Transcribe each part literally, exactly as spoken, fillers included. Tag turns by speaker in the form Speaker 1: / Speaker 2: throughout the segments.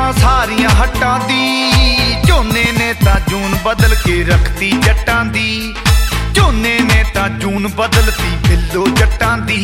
Speaker 1: सारियां हट्टां दी। झोने ने तां जून बदल के रखती जट्टां दी। झोने ने तां जून बदलती बिल्लो जट्टां दी।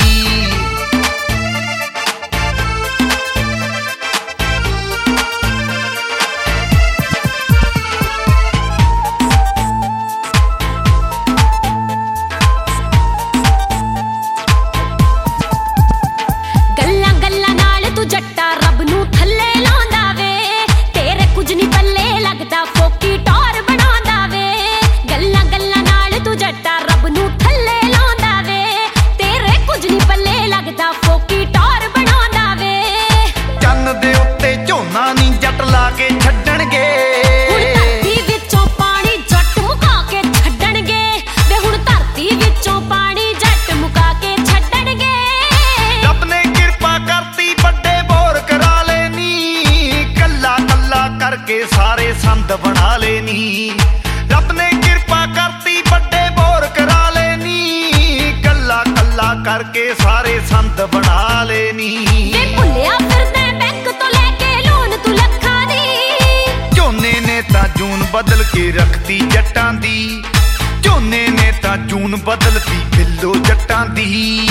Speaker 1: के सारे संत बना लेनी। रब ने कृपा करती बड़े बोर करा लेनी। कल्ला कल्ला करके सारे संत बना लेनी।
Speaker 2: भुलिया फिरदे बैंक तो लेके लोन तू लखा दी।
Speaker 1: झोने ने तां जून बदल के रखती जट्टां दी। झोने ने तां जून बदलती बिल्लो जट्टां दी।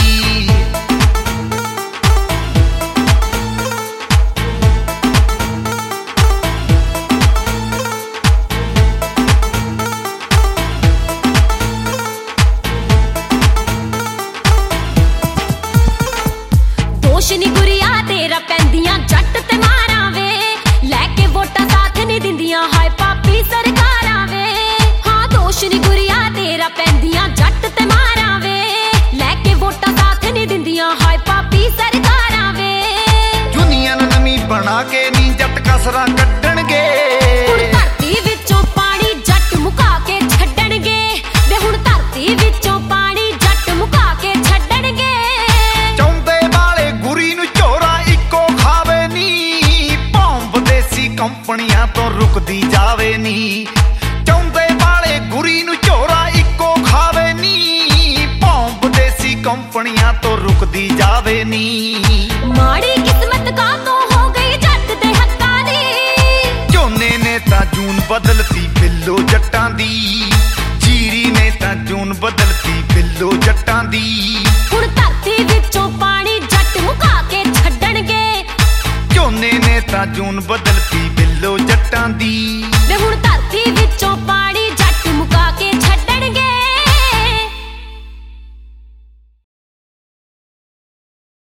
Speaker 2: नी गुरिया तेरा पैंदियां जट ते मारा वे। लैके वोटा साथ नहीं दिंदियां हाय पापी सरकारां वे। हाँ दोष नी गुरिया तेरा पैंदियां जट ते मारा वे। लैके वोटा साथ नहीं दिंदियां हाय पापी सरकारां वे।
Speaker 1: यूनियन नवी बना के नी जट कसरा कड्डणगे।
Speaker 2: हुण धरती विचों पानी जट मुका के छड्डणगे। वे हुण धरती विचों पानी जट मुका के छड्डणगे।
Speaker 1: कंपनियां तो रुकदी जावे नी। चौंदे वाले गुरी नू झोरा इको खावे नी। भौंब देसी कंपनियां तो रुकदी जावे नी।
Speaker 2: माड़ी किस्मत का तो हो गई जट दे हक्कां दी।
Speaker 1: झोने ने तां जून बदलती बिल्लो जट्टां दी। जीरी ने तां जून बदलती बिल्लो जट्टां दी।
Speaker 2: हुण धरती विचों पानी जट मुका के छड्डणगे।
Speaker 1: झोने ने तां जून बदलती बिल्लो जट्टां दी।
Speaker 2: वे हुण धरती विचों पानी